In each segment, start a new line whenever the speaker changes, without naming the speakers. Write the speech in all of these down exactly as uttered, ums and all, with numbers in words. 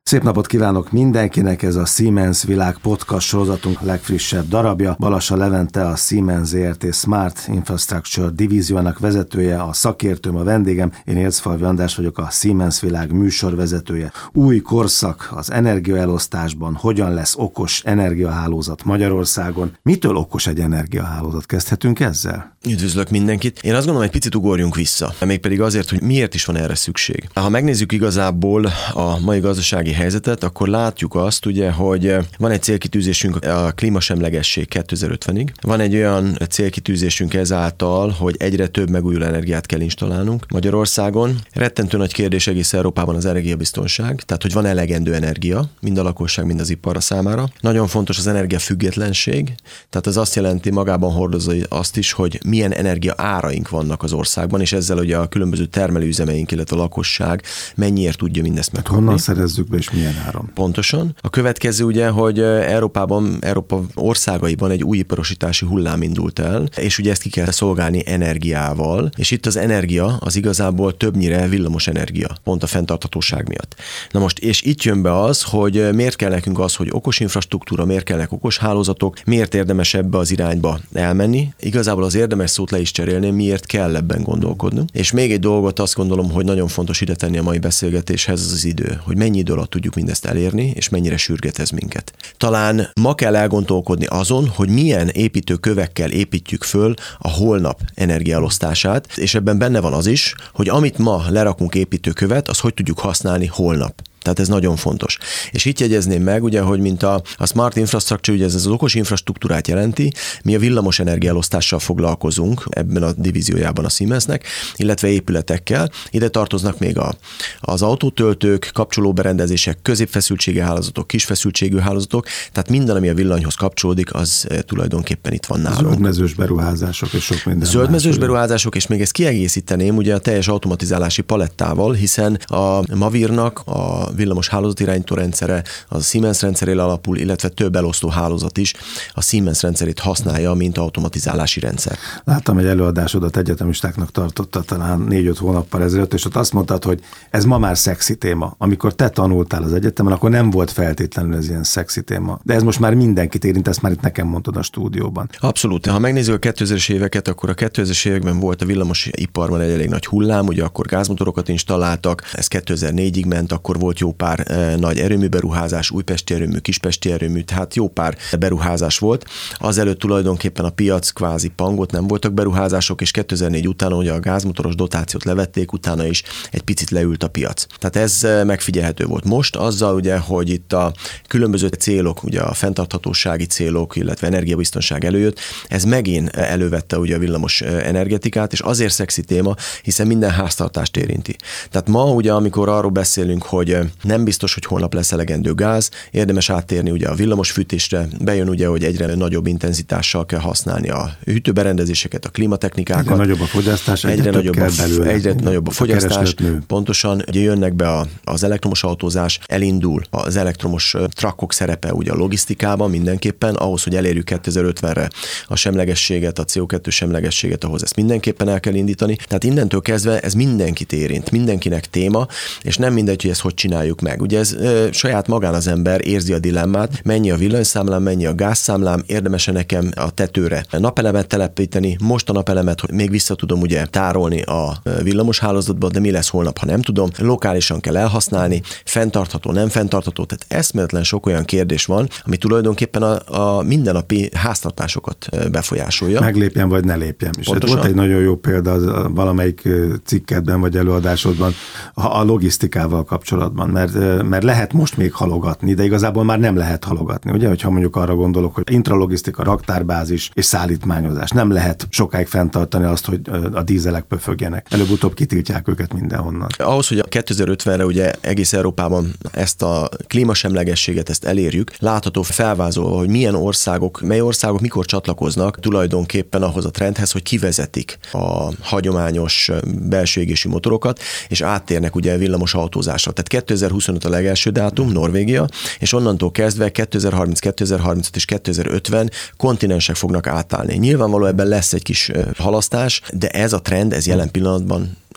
Szép napot kívánok mindenkinek, ez a Siemens Világ podcast sorozatunk legfrissebb darabja. Balassa Levente, a Siemens zé er té Smart Infrastructure divíziónak vezetője, a szakértőm, a vendégem. Én Érczfalvi András vagyok, a Siemens Világ műsorvezetője. Új korszak az energiaelosztásban, hogyan lesz okos energiahálózat Magyarországon. Mitől okos egy energiahálózat? Kezdhetünk ezzel?
Üdvözlök mindenkit. Én azt gondolom, egy picit ugorjunk vissza, mégpedig azért, hogy miért is van erre szükség. Ha megnézzük igazából a mai gazdasági helyzetet, akkor látjuk azt, ugye, hogy van egy célkitűzésünk a klímasemlegesség kétezer-ötvenig. Van egy olyan célkitűzésünk ezáltal, hogy egyre több megújuló energiát kell installálnunk Magyarországon. Rettentő nagy kérdés egész Európában az energiabiztonság, tehát hogy van elegendő energia, mind a lakosság, mind az ipar számára. Nagyon fontos az energiafüggetlenség, tehát ez azt jelenti, magában hordozza azt is, hogy milyen energia áraink vannak az országban, és ezzel ugye a különböző termelőüzemeink, illetve a lakosság mennyiért tudja mindezt megkapni.
Honnan szerezzük be, és milyen áron?
Pontosan. A következő ugye, hogy Európában, Európa országaiban egy új iparosítási hullám indult el, és ugye ezt ki kell szolgálni energiával, és itt az energia az igazából többnyire villamos energia, pont a fenntarthatóság miatt. Na most, és itt jön be az, hogy miért kell nekünk az, hogy okos infrastruktúra, miért kellnek okos hálózatok, miért érdemes ebbe az irányba elmenni. Igazából az érdemes szót le is cserélni, miért kell ebben gondolkodnunk. És még egy dolgot azt gondolom, hogy nagyon fontos ide tenni a mai beszélgetéshez, az az idő, hogy mennyi idő alatt tudjuk mindezt elérni, és mennyire sürget ez minket. Talán ma kell elgondolkodni azon, hogy milyen építőkövekkel építjük föl a holnap energiaelosztását, és ebben benne van az is, hogy amit ma lerakunk építőkövet, az hogy tudjuk használni holnap. Tehát ez nagyon fontos. És itt jegyezném meg, ugye, hogy mint a, a Smart Infrastructure, ugye ez az okos infrastruktúrát jelenti, mi a villamos energiaelosztással foglalkozunk ebben a divíziójában a Siemensnek, illetve épületekkel. Ide tartoznak még a, az autótöltők, kapcsolóberendezések, középfeszültségű hálózatok, kisfeszültségű hálózatok, tehát minden, ami a villanyhoz kapcsolódik, az tulajdonképpen itt van nálunk.
Zöldmezős beruházások és sok minden.
Zöldmezős beruházások, és még ezt kiegészíteném ugye a teljes automatizálási palettával, hiszen a Mavirnak a villamos hálózatirányító rendszere, az a Siemens rendszerére alapul, illetve több elosztó hálózat is a Siemens rendszerét használja, mint automatizálási rendszer.
Láttam egy előadásodat, egyetemistáknak tartotta talán négy-öt hónappal ezelőtt, és ott azt mondtad, hogy ez ma már szexi téma. Amikor te tanultál az egyetemen, akkor nem volt feltétlenül ez ilyen szexi téma. De ez most már mindenkit érint, ezt már itt nekem mondtad a stúdióban.
Abszolút. Ha megnézzük a kétezres éveket, akkor a kétezres években volt a villamos iparban egy elég nagy hullám, ugye akkor gázmotorokat installáltak, ez kétezer-négyig ment, akkor volt jó pár e, nagy erőműberuházás, újpesti erőmű, kispesti erőmű, tehát jó pár beruházás volt. Azelőtt tulajdonképpen a piac kvázi pangott, nem voltak beruházások, és kétezer-négy után ugye a gázmotoros dotációt levették, utána is egy picit leült a piac. Tehát ez megfigyelhető volt. Most azzal ugye, hogy itt a különböző célok, ugye a fenntarthatósági célok, illetve energiabiztonság előjött, ez megint elővette ugye a villamos energetikát, és azért szexi téma, hiszen minden háztartást érinti. Tehát ma ugye, amikor arról beszélünk, hogy nem biztos, hogy holnap lesz elegendő gáz, érdemes áttérni ugye a villamos fűtésre, bejön ugye, hogy egyre nagyobb intenzitással kell használni a hűtőberendezéseket, a klímatechnikákat.
Egyre nagyobb a fogyasztás, egyre,
egyre nagyobb
kell
a,
belőle.
Egyre nagyobb a fogyasztás,
a
pontosan, ugye jönnek be a, az elektromos autózás, elindul az elektromos truckok szerepe ugye a logisztikában mindenképpen, ahhoz, hogy elérjük kétezer-ötvenre a semlegességet, a cé o kettő semlegességet, ahhoz ezt mindenképpen el kell indítani. Tehát innentől kezdve ez mindenkit érint, mindenkinek téma, és nem mindegy, hogy ezt hogy csináljuk meg. Ugye ez e, saját magán az ember érzi a dilemmát, mennyi a villanyszámlám, mennyi a gázszámlám, érdemes-e nekem a tetőre napelemet telepíteni, most a napelemet, hogy még vissza tudom ugye tárolni a villamos hálózatba, de mi lesz holnap, ha nem tudom, lokálisan kell elhasználni, fenntartható, nem fenntartható, tehát eszméletlen sok olyan kérdés van, ami tulajdonképpen a, a mindennapi háztartásokat befolyásolja.
Meglépjen vagy ne lépjen. És hát volt egy nagyon jó példa az, valamelyik cikkedben vagy előadásodban a logisztikával kapcsolatban, mert, mert lehet most még halogatni, de igazából már nem lehet halogatni. Ugye, hogyha mondjuk arra gondolok, hogy intralogisztika, raktárbázis és szállítmányozás. Nem lehet sokáig fenntartani azt, hogy a dízelek pöfögjenek. Előbb-utóbb kitiltják őket mindenhonnan.
Ahhoz, hogy a kétezer-ötvenre ugye egész Európában ezt a klímasemlegességet ezt elérjük, látható felvázolva, hogy milyen országok, mely országok mikor csatlakoznak tulajdonképpen ahhoz a trendhez, hogy kivezetik a hagyományos belső égésű motorokat, és áttérnek ugye villamos autózásra. Tehát kétezer-huszonöt a legelső dátum, Norvégia, és onnantól kezdve kétezer-harminc, kétezer-harmincöt és kétezer-ötven kontinensek fognak átállni. Nyilvánvalóan ebben lesz egy kis halasztás, de ez a trend, ez jelen pillanatban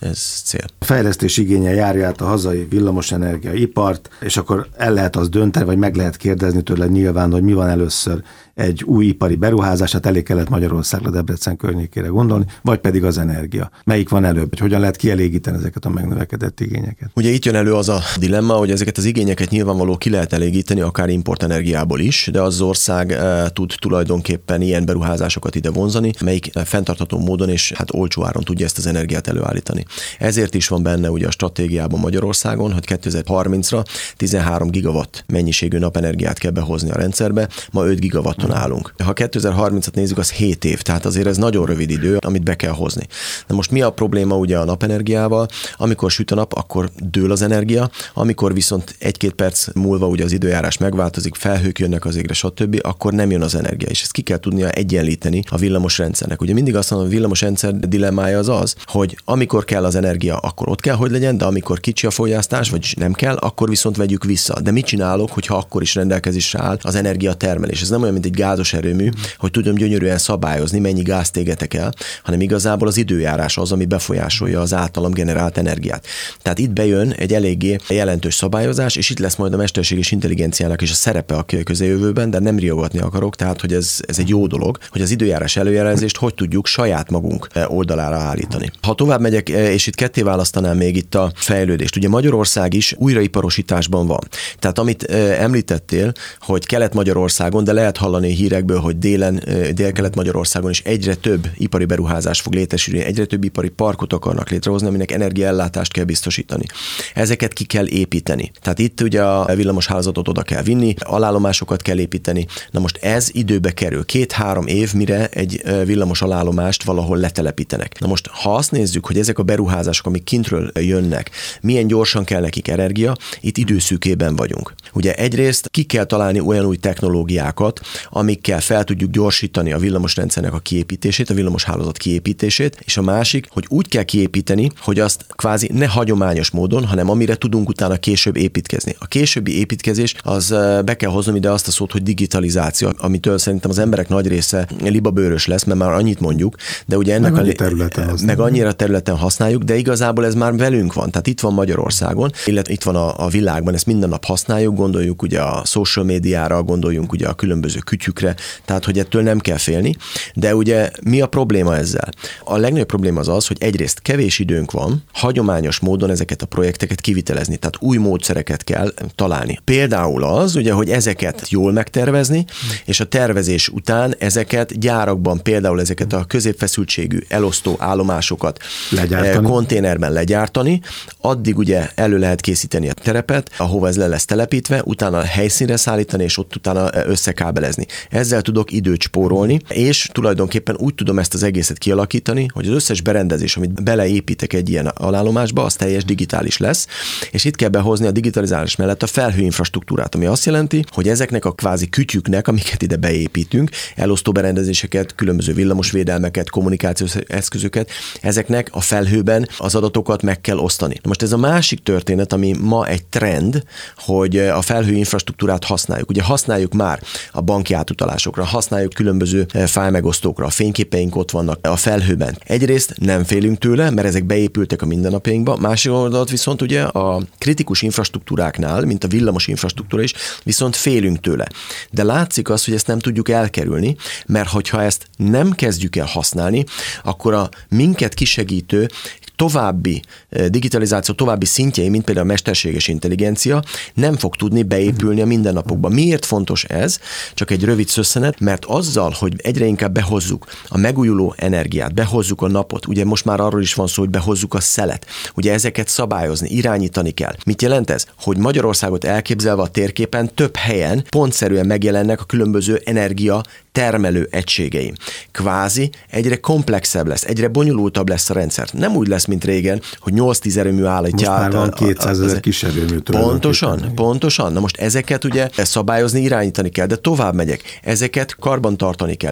ez cél.
A fejlesztés igénye járja át a hazai villamosenergia ipart, és akkor el lehet az dönteni, vagy meg lehet kérdezni tőle nyilván, hogy mi van először, egy új ipari beruházás, hát elég kellett Magyarországra, Debrecen környékére gondolni, vagy pedig az energia. Melyik van előbb, hogy hogyan lehet kielégíteni ezeket a megnövekedett igényeket?
Ugye itt jön elő az a dilemma, hogy ezeket az igényeket nyilvánvaló ki lehet elégíteni, akár importenergiából is, de az ország e, tud tulajdonképpen ilyen beruházásokat ide vonzani, melyik fenntartható módon és hát olcsó áron tudja ezt az energiát előállítani. Ezért is van benne ugye a stratégiában Magyarországon, hogy kétezer-harmincra tizenhárom gigawatt mennyiségű napenergiát kell behozni a rendszerbe, ma öt gigawatton állunk. Ha kétezer-harmincat nézzük, az hét év, tehát azért ez nagyon rövid idő, amit be kell hozni. Na most mi a probléma ugye a napenergiával? Amikor süt a nap, akkor dől az energia, amikor viszont egy-két perc múlva ugye az időjárás megváltozik, felhők jönnek az égre, stb., akkor nem jön az energia, és ezt ki kell tudnia egyenlíteni a villamos rendszernek. Ugye mindig azt mondom, a villamos rendszer dilemmája az az, hogy amikor kell az energia, akkor ott kell, hogy legyen, de amikor kicsi a fogyasztás, vagy nem kell, akkor viszont vegyük vissza. De mit csinálok, hogyha akkor is rendelkezésre áll az energiatermelés? Ez nem olyan, mint egy gázos erőmű, hogy tudom gyönyörűen szabályozni, mennyi gázt égetek el, hanem igazából az időjárás az, ami befolyásolja az általam generált energiát. Tehát itt bejön egy eléggé jelentős szabályozás, és itt lesz majd a mesterséges intelligenciának is a szerepe a közeljövőben, de nem riogatni akarok, tehát hogy ez, ez egy jó dolog, hogy az időjárás előjelezést hogy tudjuk saját magunk oldalára állítani. Ha tovább megyek, és itt ketté választanám még itt a fejlődést. Ugye Magyarország is újraiparosításban van. Tehát amit említettél, hogy Kelet-Magyarországon, de lehet hallani hírekből, hogy délen, Dél-Kelet-Magyarországon is egyre több ipari beruházás fog létesülni, egyre több ipari parkot akarnak létrehozni, aminek energiaellátást kell biztosítani. Ezeket ki kell építeni. Tehát itt ugye a villamoshálózatot oda kell vinni, alállomásokat kell építeni. Na most ez időbe kerül. Két-három év, mire egy villamos alállomást valahol letelepítenek. Na most, ha azt nézzük, hogy ezek a beruházások, amik kintről jönnek, milyen gyorsan kell nekik energia, itt időszűkében vagyunk. Ugye egyrészt ki kell találni olyan új technológiákat, amikkel fel tudjuk gyorsítani a villamosrendszernek a kiépítését, a villamoshálózat kiépítését, és a másik, hogy úgy kell kiépíteni, hogy azt kvázi ne hagyományos módon, hanem amire tudunk utána később építkezni. A későbbi építkezés, az be kell hoznom ide azt a szót, hogy digitalizáció, amitől szerintem az emberek nagy része libabőrös lesz, mert már annyit mondjuk, de ugye ennek
meg,
a,
annyi területen
meg annyira területen használjuk, de igazából ez már velünk van. Tehát itt van Magyarországon, illetve itt van a, a világban, ezt minden nap használjuk, gondoljuk ugye a social médiára, gondoljunk ugye a különböző kütyükre, tehát hogy ettől nem kell félni. De ugye mi a probléma ezzel? A legnagyobb probléma az az, hogy egyrészt kevés időnk van, hagyományos módon ezeket a projekteket kivitelezni, tehát új módszereket kell találni. Például az, ugye, hogy ezeket jól megtervezni, és a tervezés után ezeket gyárakban, például ezeket a középfeszültségű elosztó állomásokat
legyártani.
Konténerben legyártani, addig ugye elő lehet készíteni a terepet, ahova ez le lesz telepítve, utána a helyszínre szállítani, és ott utána összekábelezni. Ezzel tudok időt spórolni, és tulajdonképpen úgy tudom ezt az egészet kialakítani, hogy az összes berendezés, amit beleépítek egy ilyen alállomásba, az teljes digitális lesz, és itt kell behozni a digitalizálás mellett a felhőinfrastruktúrát, ami azt jelenti, hogy ezeknek a kvázi kütyüknek, amiket ide beépítünk, elosztó berendezéseket, különböző villamosvédelmeket, kommunikációs eszközöket, ezeknek a felhőben az adatokat meg kell osztani. Most ez a másik történet, ami ma egy trend, hogy a felhőinfrastruktúrát használjuk. Ugye használjuk már a banki átutalásokra, használjuk különböző fájlmegosztókra, a fényképeink ott vannak a felhőben. Egyrészt nem félünk tőle, mert ezek beépültek a mindennapjainkba, másik oldalt viszont ugye a kritikus infrastruktúráknál, mint a villamos infrastruktúra is, viszont félünk tőle. De látszik az, hogy ezt nem tudjuk elkerülni, mert hogyha ezt nem kezdjük el használni, akkor a minket kisegítő további digitalizáció, további szintjei, mint például a mesterséges intelligencia, nem fog tudni beépülni a mindennapokba. Miért fontos ez? Csak egy rövid szösszenet, mert azzal, hogy egyre inkább behozzuk a megújuló energiát, behozzuk a napot, ugye most már arról is van szó, hogy behozzuk a szelet. Ugye ezeket szabályozni, irányítani kell. Mit jelent ez? Hogy Magyarországot elképzelve a térképen több helyen pontszerűen megjelennek a különböző energia termelő egységeim. Kvázi egyre komplexebb lesz, egyre bonyolultabb lesz a rendszer. Nem úgy lesz, mint régen, hogy nyolc-tíz erőmű állítja át.
Most már van kétszázezer kis erőmű.
Pontosan, pontosan. Na most ezeket ugye szabályozni, irányítani kell, de tovább megyek. Ezeket karban tartani kell, és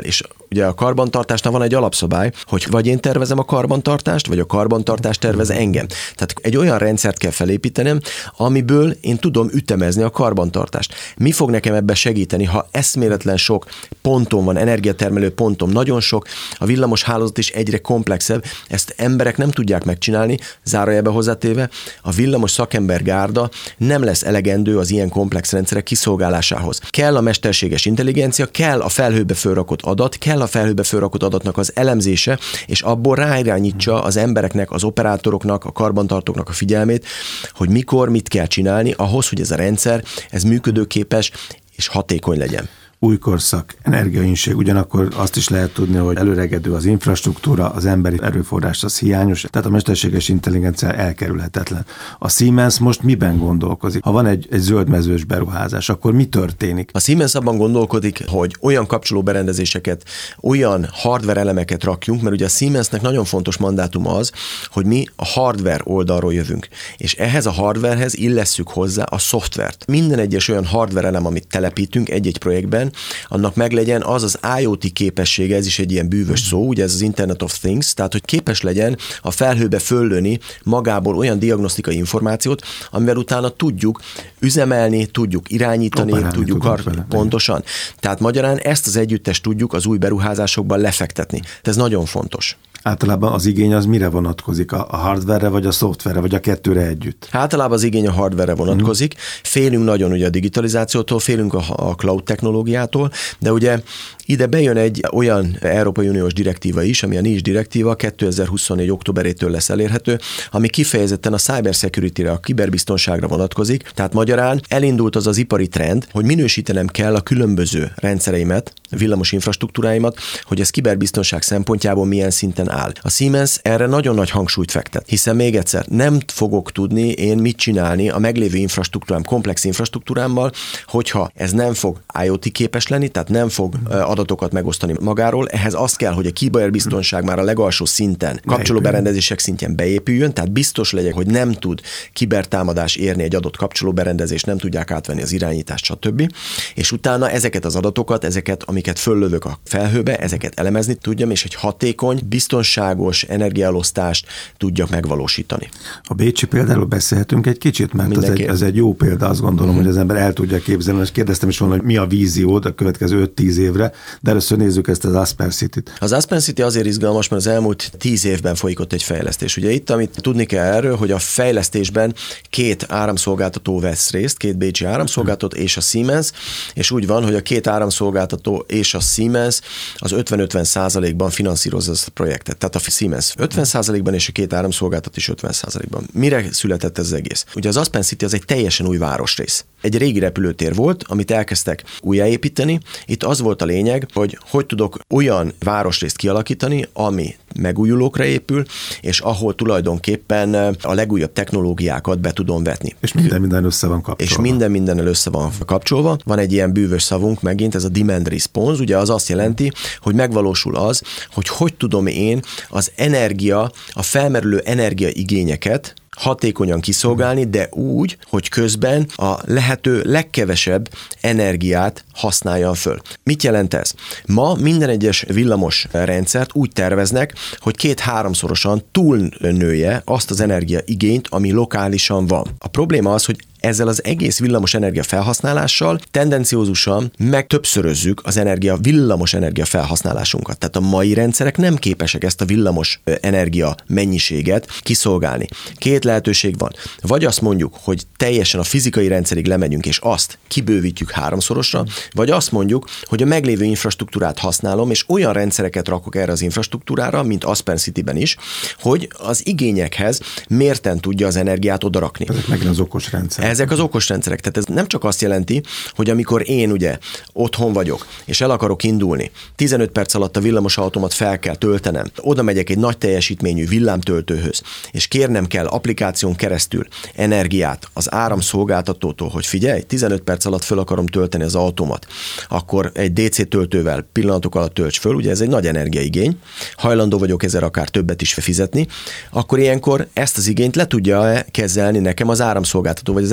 Ugye a karbantartásnál van egy alapszabály, hogy vagy én tervezem a karbantartást, vagy a karbantartás tervez engem. Tehát egy olyan rendszert kell felépítenem, amiből én tudom ütemezni a karbantartást. Mi fog nekem ebben segíteni, ha eszméletlen sok pontom van, energiatermelő pontom nagyon sok, a villamos hálózat is egyre komplexebb, ezt emberek nem tudják megcsinálni, zárójelbe hozzátéve, a villamos szakembergárda nem lesz elegendő az ilyen komplex rendszerek kiszolgálásához. Kell a mesterséges intelligencia, kell a felhőbe fölrakott adat, kell a felhőbe fölrakott adatnak az elemzése, és abból ráirányítsa az embereknek, az operátoroknak, a karbantartóknak a figyelmét, hogy mikor, mit kell csinálni ahhoz, hogy ez a rendszer, ez működőképes és hatékony legyen.
Új korszak, energiainség, ugyanakkor azt is lehet tudni, hogy előregedő az infrastruktúra, az emberi erőforrás az hiányos, tehát a mesterséges intelligencia elkerülhetetlen. A Siemens most miben gondolkozik? Ha van egy, egy zöldmezős beruházás, akkor mi történik?
A Siemens abban gondolkodik, hogy olyan kapcsolóberendezéseket, olyan hardware elemeket rakjunk, mert ugye a Siemensnek nagyon fontos mandátum az, hogy mi a hardware oldalról jövünk, és ehhez a hardwarehez illesszük hozzá a szoftvert. Minden egyes olyan hardware elem, amit telepítünk egy-egy projektben, annak meglegyen az az I O T képessége, ez is egy ilyen bűvös szó, ugye ez az Internet of Things, tehát hogy képes legyen a felhőbe föllőni magából olyan diagnosztikai információt, amivel utána tudjuk üzemelni, tudjuk irányítani, Operálni tudjuk ar- pontosan. Tehát magyarán ezt az együttest tudjuk az új beruházásokban lefektetni. Ez nagyon fontos.
Általában az igény az mire vonatkozik? A hardware-re, vagy a szoftverre, vagy a kettőre együtt?
Általában az igény a hardware-re vonatkozik. Félünk nagyon ugye a digitalizációtól, félünk a, a cloud technológiától, de ugye ide bejön egy olyan Európai Uniós direktíva is, ami a NIS direktíva kétezer-huszonnégy októberétől lesz elérhető, ami kifejezetten a cyber security-re, a kiberbiztonságra vonatkozik. Tehát magyarán elindult az az ipari trend, hogy minősítenem kell a különböző rendszereimet, villamos infrastruktúráimat, hogy ez kiberbiztonság szempontjából milyen szinten áll. A Siemens erre nagyon nagy hangsúlyt fektet, hiszen még egyszer nem fogok tudni én mit csinálni a meglévő infrastruktúrám, komplex infrastruktúrámmal, hogyha ez nem fog I O T képes lenni, tehát nem fog adatokat megosztani magáról. Ehhez az kell, hogy a kiberbiztonság már a legalsó szinten, kapcsolóberendezések szintjén beépüljön, tehát biztos legyek, hogy nem tud kibertámadás érni egy adott kapcsolóberendezést, nem tudják átvenni az irányítást, stb. És utána ezeket az adatokat, ezeket, amiket föllövök a felhőbe, ezeket elemezni tudjam, és egy hatékony, biztonságos energiaelosztást tudjak megvalósítani.
A bécsi példáról beszélhetünk egy kicsit, mert ez egy, ez egy jó példa, azt gondolom, uh-huh. hogy az ember el tudja képzelni, és kérdeztem is volna, hogy mi a víziód a következő öt-tíz évre, de először nézzük ezt az Aspen City-t.
Az Aspen City azért izgalmas, mert az elmúlt tíz évben folyik ott egy fejlesztés. Ugye itt, amit tudni kell erről, hogy a fejlesztésben két áramszolgáltató vesz részt, két bécsi áramszolgáltató és a Siemens, és úgy van, hogy a két áramszolgáltató és a Siemens az ötven-ötven százalékban finanszírozza ezt a projektet. Tehát a Siemens ötven százalékban és a két áramszolgáltató is ötven százalékban. Mire született ez az egész? Ugye az Aspen City az egy teljesen új városrész. Egy régi repülőtér volt, amit elkezdtek újjáépíteni. Itt az volt a lényeg, hogy hogy tudok olyan városrészt kialakítani, ami megújulókra épül, és ahol tulajdonképpen a legújabb technológiákat be tudom vetni.
És minden minden össze van kapcsolva.
És minden mindennel össze van kapcsolva. Van egy ilyen bűvös szavunk megint, ez a demand response, ugye az azt jelenti, hogy megvalósul az, hogy hogy tudom én az energia, a felmerülő energiaigényeket hatékonyan kiszolgálni, de úgy, hogy közben a lehető legkevesebb energiát használja föl. Mit jelent ez? Ma minden egyes villamos rendszert úgy terveznek, hogy két-háromszorosan túlnője azt az energiaigényt, ami lokálisan van. A probléma az, hogy ezzel az egész villamos energia felhasználással tendenciózusan meg többszörözzük az energia, villamos energia felhasználásunkat. Tehát a mai rendszerek nem képesek ezt a villamos energia mennyiséget kiszolgálni. Két lehetőség van. Vagy azt mondjuk, hogy teljesen a fizikai rendszerig lemegyünk, és azt kibővítjük háromszorosra, vagy azt mondjuk, hogy a meglévő infrastruktúrát használom, és olyan rendszereket rakok erre az infrastruktúrára, mint Aspen City-ben is, hogy az igényekhez mérten tudja az energiát odarakni.
Ezek megint az okos rendszer.
Ezek az okos rendszerek. Tehát ez nem csak azt jelenti, hogy amikor én ugye otthon vagyok, és el akarok indulni, tizenöt perc alatt a villamosautómat fel kell töltenem, oda megyek egy nagy teljesítményű villámtöltőhöz, és kérnem kell applikáción keresztül energiát az áramszolgáltatótól, hogy figyelj, tizenöt perc alatt föl akarom tölteni az autómat, akkor egy dé cé töltővel pillanatok alatt tölts föl, ugye ez egy nagy energiaigény, hajlandó vagyok ezzel akár többet is fizetni, akkor ilyenkor ezt az igényt le tudja kezelni nekem az áramszolgáltató, vagy az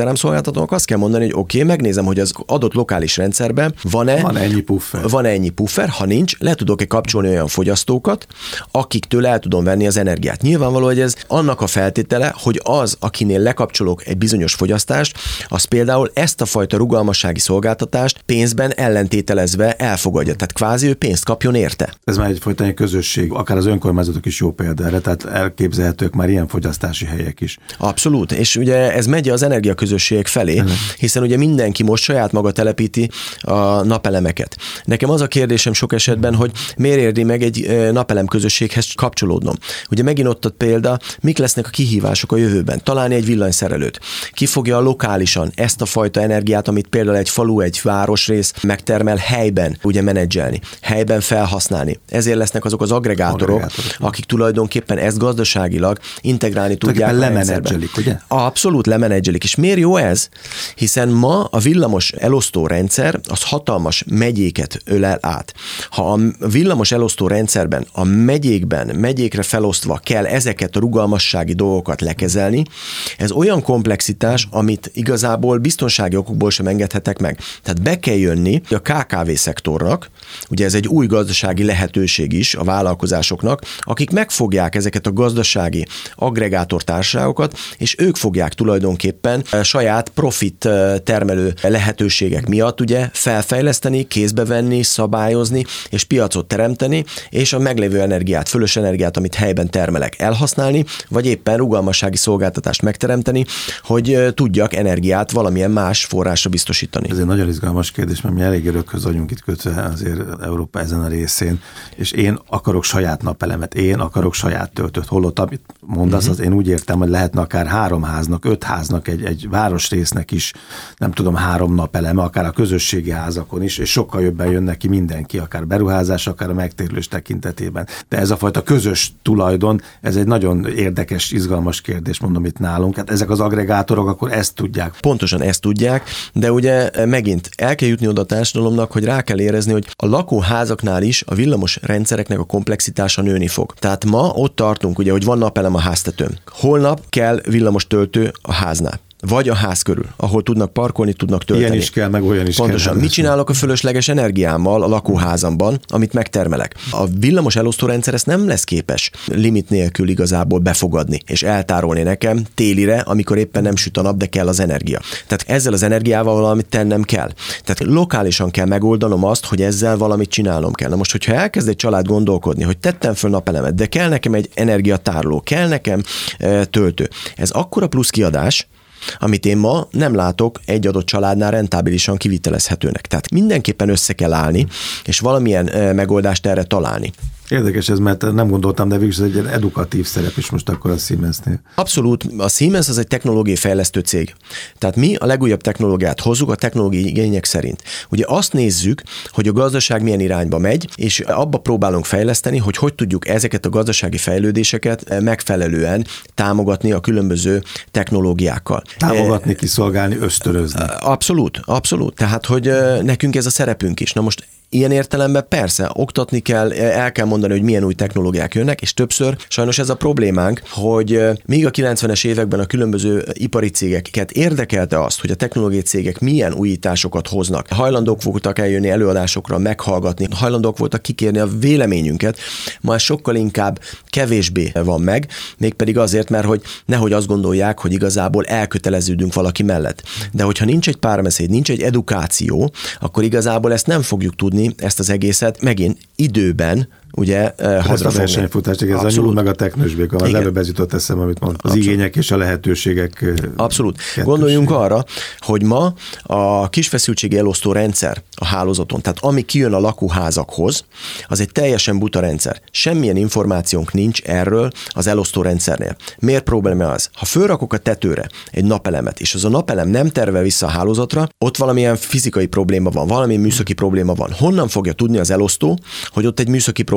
áramszolgáltatónak azt kell mondani, hogy oké, okay, megnézem, hogy az adott lokális rendszerben van-e,
van ennyi puffer.
Van ennyi puffer, ha nincs, le tudok-e kapcsolni olyan fogyasztókat, akiktől el tudom venni az energiát. Nyilvánvaló, hogy ez annak a feltétele, hogy az, akinél lekapcsolok egy bizonyos fogyasztást, az például ezt a fajta rugalmassági szolgáltatást pénzben ellentételezve elfogadja. Tehát kvázi ő pénzt kapjon érte.
Ez már egyfajta közösség, akár az önkormányzatok is jó példa erre, tehát elképzelhetők már ilyen fogyasztási helyek is.
Abszolút, és ugye ez megy az energiaközösségek felé, hiszen ugye mindenki most saját maga telepíti a napelemeket. Nekem az a kérdésem sok esetben, hogy miért érdi meg egy napelem közösséghez kapcsolódnom. Ugye megint ott a példa, mik lesznek a kihívások a jövőben. Találni egy villanyszerelőt. Ki fogja lokálisan ezt a fajta energiát, amit például egy falu, egy városrész megtermel helyben, ugye menedzselni, helyben felhasználni. Ezért lesznek azok az agregátorok, agregátorok. akik tulajdonképpen ezt gazdaságilag integrálni tudják.
Lemenedzselik, ugye?
Abszolút lemenedzselik. És miért jó ez? Hiszen ma a villamos elosztó rendszer az hatalmas megyéket ölel át. Ha a villamos elosztó rendszerben, a megyékben, megyékre felosztva kell ezeket a rugalmassági dolgokat lekezelni, ez olyan komplexitás, amit igazából biztonsági okokból sem engedhetek meg. Tehát be kell jönni a ká ká vé szektornak, ugye ez egy új gazdasági lehetőség is a vállalkozásoknak, akik megfogják ezeket a gazdasági aggregátortársaságokat, és ők fogják tulajdonképpen saját profit termelő lehetőségek miatt ugye felfejleszteni, kézbe venni, szabályozni, és piacot teremteni, és a meglévő energiát, fölös energiát, amit helyben termelek, elhasználni, vagy éppen rugalmassági szolgáltatást megteremteni, hogy tudjak energiát valamilyen más forrásra biztosítani.
Ez egy nagyon izgalmas kérdés, mert mi elég örökhöz vagyunk itt kötve azért Európa ezen a részén, és én akarok saját napelemet, én akarok saját töltőt. Holott, amit mondasz, uh-huh. az én úgy értem, hogy lehetne akár három háznak, öt háznak, egy, egy városrésznek is, nem tudom, három napeleme, akár a közösségi házakon is, és sokkal jobban jön neki mindenki, akár beruházás, akár a megtérülés tekintetében. De ez a fajta közös tulajdon, ez egy nagyon érdekes, izgalmas kérdés, mondom itt nálunk. Hát ezek az aggregátorok akkor ezt tudják.
Pontosan ezt tudják, de ugye megint el kell jutni oda a társadalomnak, hogy rá kell érezni, hogy a lakóházaknál is a villamos rendszereknek a komplexitása nőni fog. Tehát ma ott tartunk, ugye, hogy van napelem a háztetőn. Holnap kell villamos töltő a háznál. Vagy a ház körül, ahol tudnak parkolni, tudnak tölteni.
Ilyen is kell, meg olyan is
Pontosan.
kell.
Mit csinálok a fölösleges energiámmal a lakóházamban, amit megtermelek? A villamos elosztórendszer ezt nem lesz képes limit nélkül igazából befogadni, és eltárolni nekem télire, amikor éppen nem süt a nap, de kell az energia. Tehát ezzel az energiával valamit tennem kell. Tehát lokálisan kell megoldanom azt, hogy ezzel valamit csinálnom kell. Na most, hogyha elkezd egy család gondolkodni, hogy tettem föl napelemet, de kell nekem egy energiatároló, kell nekem e, töltő. Ez akkora plusz kiadás, amit én ma nem látok egy adott családnál rentábilisan kivitelezhetőnek. Tehát mindenképpen össze kell állni, és valamilyen megoldást erre találni.
Érdekes ez, mert nem gondoltam, de végül ez egy ilyen edukatív szerep is most akkor a Siemensnél.
Abszolút. A Siemens az egy technológiai fejlesztő cég. Tehát mi a legújabb technológiát hozzuk a technológiai igények szerint. Ugye azt nézzük, hogy a gazdaság milyen irányba megy, és abba próbálunk fejleszteni, hogy hogy tudjuk ezeket a gazdasági fejlődéseket megfelelően támogatni a különböző technológiákkal.
Támogatni, kiszolgálni, ösztönözni.
Abszolút, abszolút. Tehát, hogy nekünk ez a szerepünk is. Na most ilyen értelemben persze, oktatni kell, el kell mondani, hogy milyen új technológiák jönnek, és többször sajnos ez a problémánk, hogy míg a kilencvenes években a különböző ipari cégeket érdekelte azt, hogy a technológiai cégek milyen újításokat hoznak. Hajlandók voltak eljönni előadásokra, meghallgatni, hajlandók voltak kikérni a véleményünket, ma ez sokkal inkább kevésbé van meg, mégpedig azért, mert hogy nehogy azt gondolják, hogy igazából elköteleződünk valaki mellett. De hogyha nincs egy párbeszéd, nincs egy edukáció, akkor igazából ezt nem fogjuk tudni, ezt az egészet megint időben ugye
ezt a versenyfutást, ez a nyúl meg a teknősbéka, az előbb ez jutott eszem, amit mondtam, az Abszolút. Igények és a lehetőségek.
Abszolút. Gondoljunk arra, hogy ma a kisfeszültségi elosztó rendszer a hálózaton, tehát ami kijön a lakóházakhoz, az egy teljesen buta rendszer. Semmilyen információnk nincs erről az elosztó rendszernél. Miért probléma az? Ha fölrakok a tetőre egy napelemet, és az a napelem nem tervel vissza a hálózatra, ott valamilyen fizikai probléma van, valami műszaki probléma van. Honnan fogja tudni az elosztó, hogy ott egy műszaki probléma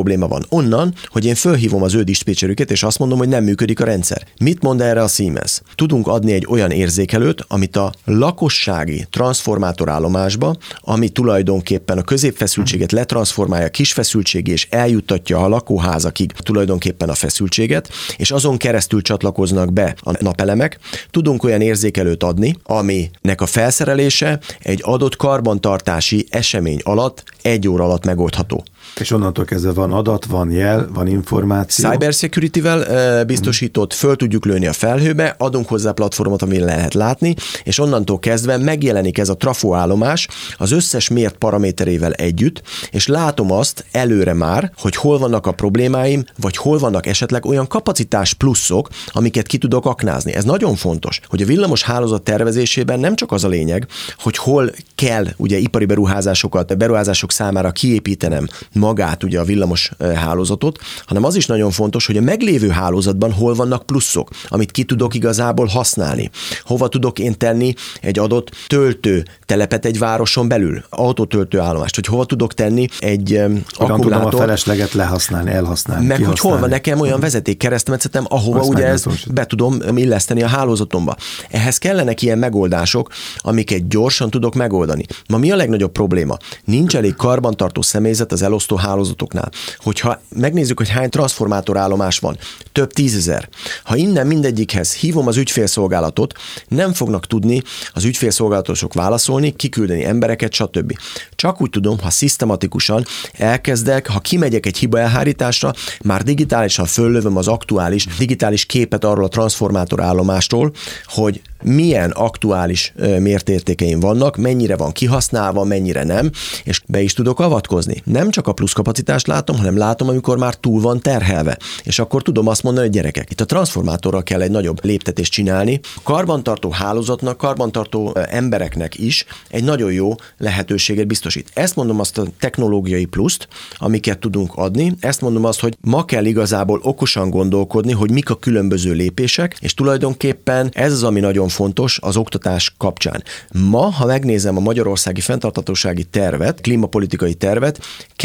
probléma van? Onnan, hogy én fölhívom az ő diszpécserüket, és azt mondom, hogy nem működik a rendszer. Mit mond erre a Siemens? Tudunk adni egy olyan érzékelőt, amit a lakossági transformátorállomásba, ami tulajdonképpen a középfeszültséget letranszformálja kis feszültségé, és eljuttatja a lakóházakig tulajdonképpen a feszültséget, és azon keresztül csatlakoznak be a napelemek. Tudunk olyan érzékelőt adni, aminek a felszerelése egy adott karbantartási esemény alatt egy óra alatt megoldható.
És onnantól kezdve van adat, van jel, van információ.
Cybersecurity-vel e, biztosított, föl tudjuk lőni a felhőbe, adunk hozzá platformot, amin lehet látni, és onnantól kezdve megjelenik ez a trafóállomás az összes mért paraméterével együtt, és látom azt előre már, hogy hol vannak a problémáim, vagy hol vannak esetleg olyan kapacitás pluszok, amiket ki tudok aknázni. Ez nagyon fontos, hogy a villamos hálózat tervezésében nem csak az a lényeg, hogy hol kell ugye ipari beruházásokat, beruházások számára kiépítenem magát, ugye a villamos hálózatot, hanem az is nagyon fontos, hogy a meglévő hálózatban hol vannak pluszok, amit ki tudok igazából használni. Hova tudok én tenni egy adott töltő telepet egy városon belül, autótöltő állomást, hogy hova tudok tenni egy um, akkumulátort.
Tudom a felesleget lehasználni, elhasználni,
meg
kihasználni.
Hogy hol van nekem olyan vezeték keresztmetszetem, ahova azt ugye ezt be tudom illeszteni a hálózatomba. Ehhez kellenek ilyen megoldások, amiket gyorsan tudok megoldani. Ma mi a legnagyobb probléma? Nincs elég karbantartó személyzet az elosztó hálózatoknál. Hogyha megnézzük, hogy hány transformátorállomás van, több tízezer. Ha innen mindegyikhez hívom az ügyfélszolgálatot, nem fognak tudni az ügyfélszolgálatosok válaszolni, kiküldeni embereket, stb. Csak úgy tudom, ha szisztematikusan elkezdek, ha kimegyek egy hiba elhárításra, már digitálisan föllövöm az aktuális digitális képet arról a transformátorállomástól, hogy milyen aktuális mértértékeim vannak, mennyire van kihasználva, mennyire nem, és be is tudok avatkozni. Nem csak a plusz kapacitást látom, hanem látom, amikor már túl van terhelve. És akkor tudom azt mondani, hogy gyerekek, itt a transformátorral kell egy nagyobb léptetést csinálni. A karbantartó hálózatnak, karbantartó embereknek is egy nagyon jó lehetőséget biztosít. Ezt mondom azt a technológiai pluszt, amiket tudunk adni. Ezt mondom azt, hogy ma kell igazából okosan gondolkodni, hogy mik a különböző lépések, és tulajdonképpen ez az, ami nagyon fontos az oktatás kapcsán. Ma, ha megnézem a magyarországi fenntarthatósági tervet, klímapolitikai tervet,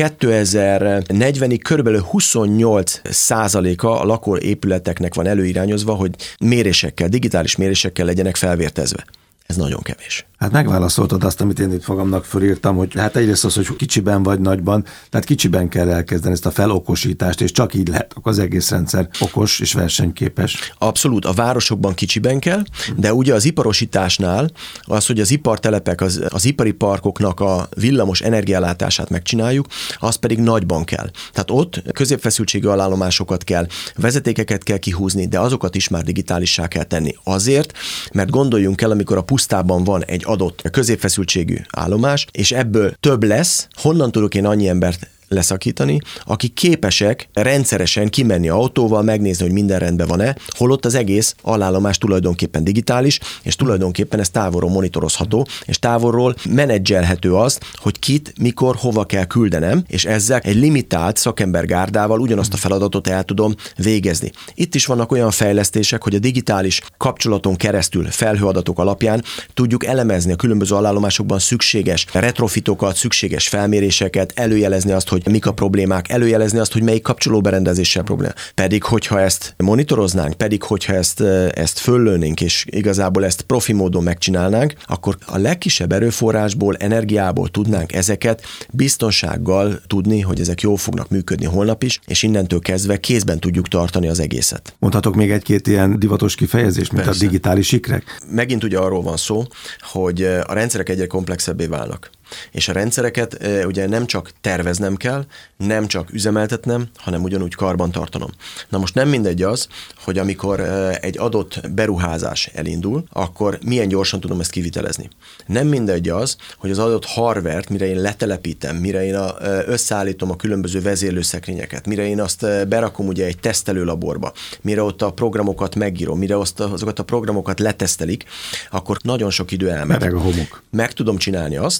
kétezer-negyvenig körülbelül huszonnyolc százaléka a lakóépületeknek van előirányozva, hogy mérésekkel, digitális mérésekkel legyenek felvértezve. Ez nagyon kevés.
Hát megválaszoltad azt, amit én itt magamnak fölírtam, hogy hát egyrészt az, hogy kicsiben vagy nagyban, tehát kicsiben kell elkezdeni ezt a felokosítást, és csak így lehet az egész rendszer okos és versenyképes.
Abszolút, a városokban kicsiben kell, de ugye az iparosításnál az, hogy az ipartelepek, az, az ipari parkoknak a villamos energiállátását megcsináljuk, az pedig nagyban kell. Tehát ott középfeszültségű alállomásokat kell, vezetékeket kell kihúzni, de azokat is már digitálissá kell tenni. Azért, mert gondoljunk el, amikor a pusztában van egy adott középfeszültségű állomás, és ebből több lesz, honnan tudok én annyi embert leszakítani, akik képesek rendszeresen kimenni autóval, megnézni, hogy minden rendben van-e, holott az egész alállomás tulajdonképpen digitális, és tulajdonképpen ez távolról monitorozható, és távolról menedzselhető azt, hogy kit, mikor, hova kell küldenem, és ezzel egy limitált szakembergárdával ugyanazt a feladatot el tudom végezni. Itt is vannak olyan fejlesztések, hogy a digitális kapcsolaton keresztül felhőadatok alapján tudjuk elemezni a különböző alállomásokban szükséges retrofitokat, szükséges felméréseket, előjelezni azt, hogy mik a problémák, előjelezni azt, hogy melyik kapcsolóberendezéssel probléma. Pedig, hogyha ezt monitoroznánk, pedig, hogyha ezt, ezt föllőnénk, és igazából ezt profi módon megcsinálnánk, akkor a legkisebb erőforrásból, energiából tudnánk ezeket biztonsággal tudni, hogy ezek jól fognak működni holnap is, és innentől kezdve kézben tudjuk tartani az egészet.
Mondhatok még egy-két ilyen divatos kifejezést, mint Persze. a digitális ikrek?
Megint ugye arról van szó, hogy a rendszerek egyre komplexebbé válnak. És a rendszereket ugye nem csak terveznem kell, nem csak üzemeltetnem, hanem ugyanúgy karban tartanom. Na most nem mindegy az, hogy amikor egy adott beruházás elindul, akkor milyen gyorsan tudom ezt kivitelezni. Nem mindegy az, hogy az adott hardware-t, mire én letelepítem, mire én a, összeállítom a különböző vezérlőszekrényeket, mire én azt berakom ugye egy tesztelőlaborba, mire ott a programokat megírom, mire azt a, azokat a programokat letesztelik, akkor nagyon sok idő elmegy.
Mereg a homok.
Meg tudom csinálni azt, uh-huh.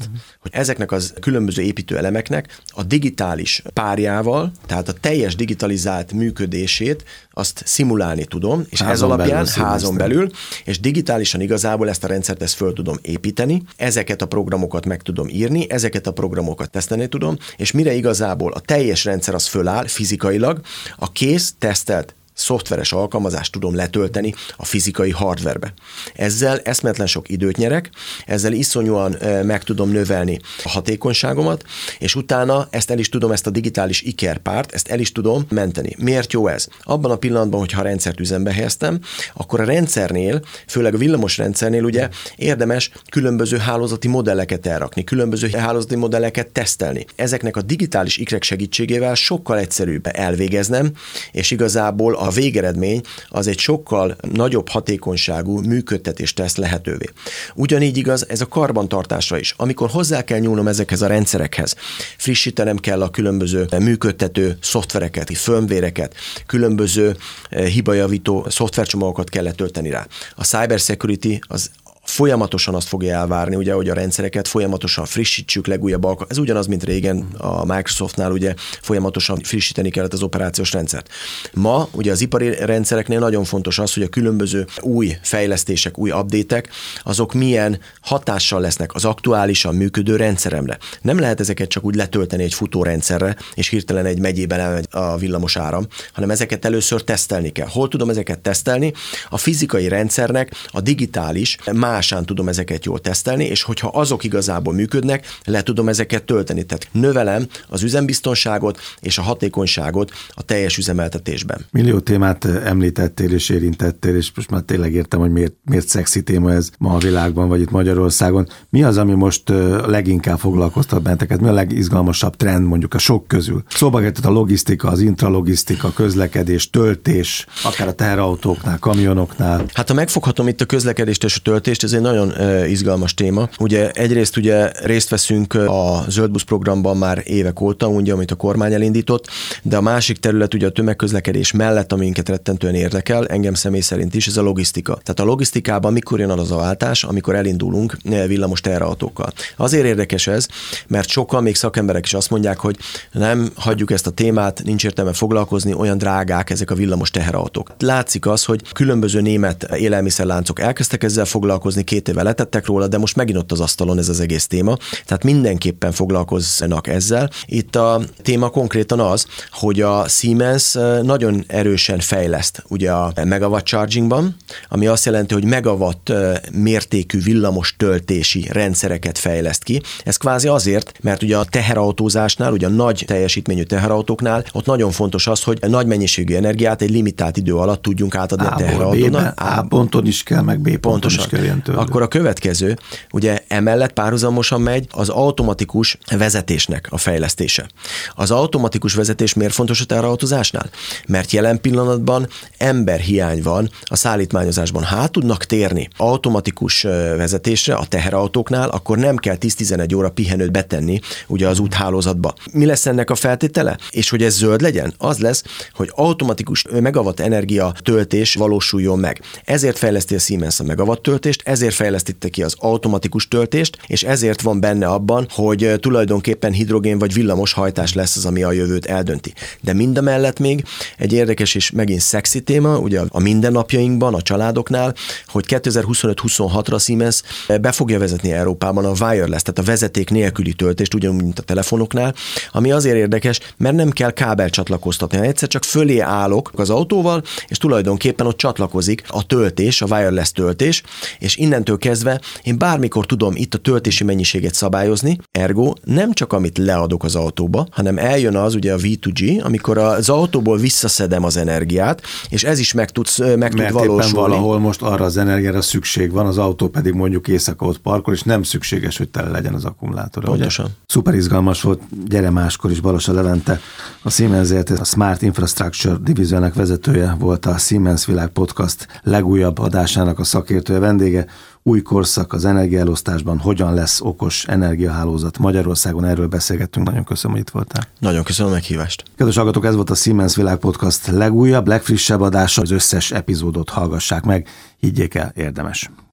hogy ezeknek az különböző építőelemeknek a digitális párjával, tehát a teljes digitalizált működését azt szimulálni tudom, és házon ez alapján belül házon belül, és digitálisan igazából ezt a rendszert ezt föl tudom építeni, ezeket a programokat meg tudom írni, ezeket a programokat tesztelni tudom, és mire igazából a teljes rendszer az föláll fizikailag, a kész tesztelt szoftveres alkalmazást tudom letölteni a fizikai hardverbe. Ezzel eszmetlen sok időt nyerek, ezzel iszonyúan meg tudom növelni a hatékonyságomat, és utána ezt el is tudom, ezt a digitális ikerpárt, ezt el is tudom menteni. Miért jó ez? Abban a pillanatban, hogyha a rendszert üzembe helyeztem, akkor a rendszernél, főleg a villamos rendszernél ugye érdemes különböző hálózati modelleket elrakni, különböző hálózati modelleket tesztelni. Ezeknek a digitális ikrek segítségével sokkal egyszerűbb elvégeznem, és igazából a végeredmény az egy sokkal nagyobb hatékonyságú működtetést tesz lehetővé. Ugyanígy igaz ez a karbantartásra is. Amikor hozzá kell nyúlnom ezekhez a rendszerekhez, frissítenem kell a különböző működtető szoftvereket, firmware-eket, különböző hibajavító szoftvercsomagokat kell letölteni rá. A cyber security az folyamatosan azt fogja elvárni, ugye, hogy a rendszereket folyamatosan frissítsük, legújabb alkalmazásokat. Ez ugyanaz, mint régen a Microsoftnál, ugye folyamatosan frissíteni kellett az operációs rendszert. Ma ugye az ipari rendszereknél nagyon fontos az, hogy a különböző új fejlesztések, új update-ek, azok milyen hatással lesznek az aktuálisan működő rendszeremre. Nem lehet ezeket csak úgy letölteni egy futórendszerre, és hirtelen egy megyében elmegy a villamos áram, hanem ezeket először tesztelni kell. Hol tudom ezeket tesztelni? A fizikai rendszernek a digitális másán tudom ezeket jól tesztelni, és hogyha azok igazából működnek, le tudom ezeket tölteni. Tehát növelem az üzembiztonságot és a hatékonyságot a teljes üzemeltetésben.
Millió témát említettél és érintettél, és most már tényleg értem, hogy miért, miért szexi téma ez ma a világban, vagy itt Magyarországon. Mi az, ami most leginkább foglalkoztat benneteket? Mi a legizgalmasabb trend mondjuk a sok közül? Szóba került a logisztika, az intralogisztika, közlekedés, töltés, akár a teherautóknál, kamionoknál.
Hát ha megfoghatom itt a közlekedést és a töltést, ez egy nagyon uh, izgalmas téma. Ugye egyrészt ugye részt veszünk a Zöldbusz programban már évek óta, ugye, amit a kormány elindított, de a másik terület ugye a tömegközlekedés mellett, ami minket rettentően érdekel, engem személy szerint is, ez a logisztika. Tehát a logisztikában mikor jön az a váltás, amikor elindulunk villamos teherautókkal. Azért érdekes ez, mert sokan, még szakemberek is azt mondják, hogy nem hagyjuk ezt a témát, nincs értelme foglalkozni, olyan drágák ezek a villamos teherautók. Látszik az, hogy különböző német élelmiszerláncok elkezdtek ezzel foglalkozni, két éve letettek róla, de most megint ott az asztalon ez az egész téma, tehát mindenképpen foglalkoznak ezzel. Itt a téma konkrétan az, hogy a Siemens nagyon erősen fejleszt ugye a megawatt chargingban, ami azt jelenti, hogy megawatt mértékű villamos töltési rendszereket fejleszt ki. Ez kvázi azért, mert ugye a teherautózásnál, ugye a nagy teljesítményű teherautóknál ott nagyon fontos az, hogy nagy mennyiségű energiát egy limitált idő alatt tudjunk átadni a teherautónak.
A ponton is kell, meg B ponton is kell ilyen tőle.
Akkor a következő, ugye emellett párhuzamosan megy az automatikus vezetésnek a fejlesztése. Az automatikus vezetés miért fontos a teherautózásnál? Mert jelen pillanatban emberhiány van a szállítmányozásban. Ha át tudnak térni automatikus vezetésre a teherautóknál, akkor nem kell tíz-tizenegy óra pihenőt betenni ugye az úthálózatba. Mi lesz ennek a feltétele? És hogy ez zöld legyen? Az lesz, hogy automatikus megawatt energia töltés valósuljon meg. Ezért fejleszti a Siemens a megawatt töltést, ezért fejlesztette ki az automatikus töltést, és ezért van benne abban, hogy tulajdonképpen hidrogén vagy villamos hajtás lesz az, ami a jövőt eldönti. De mindemellett még egy érdekes és megint szexi téma, ugye a mindennapjainkban, a családoknál, hogy kétezer-huszonöt-huszonhatra Siemens be fogja vezetni Európában a wireless, tehát a vezeték nélküli töltést, ugyanúgy, mint a telefonoknál, ami azért érdekes, mert nem kell kábel csatlakoztatni, hanem egyszer csak fölé állok az autóval, és tulajdonképpen ott csatlakozik a töltés, a wireless töltés, és innentől kezdve én bármikor tudom itt a töltési mennyiséget szabályozni, ergo nem csak amit leadok az autóba, hanem eljön az ugye a vé kettő gé, amikor az autóból visszaszedem az energiát, és ez is meg tud, meg tud valósulni.
Mert éppen valahol most arra az energiára szükség van, az autó pedig mondjuk éjszaka ott parkol, és nem szükséges, hogy tele legyen az akkumulátor.
Pontosan.
Szuper izgalmas volt, gyere máskor is, Balosa Levente, a Siemens a Smart Infrastructure divíziónak vezetője volt, a Siemens Világ Podcast legújabb adásának a szakértője, vendége. Új korszak az energiaelosztásban, hogyan lesz okos energiahálózat Magyarországon, erről beszélgettünk, nagyon köszönöm, hogy itt voltál.
Nagyon köszönöm a meghívást.
Kedves hallgatók, ez volt a Siemens Világ Podcast legújabb, legfrissebb adása, az összes epizódot hallgassák meg, higgyék el, érdemes.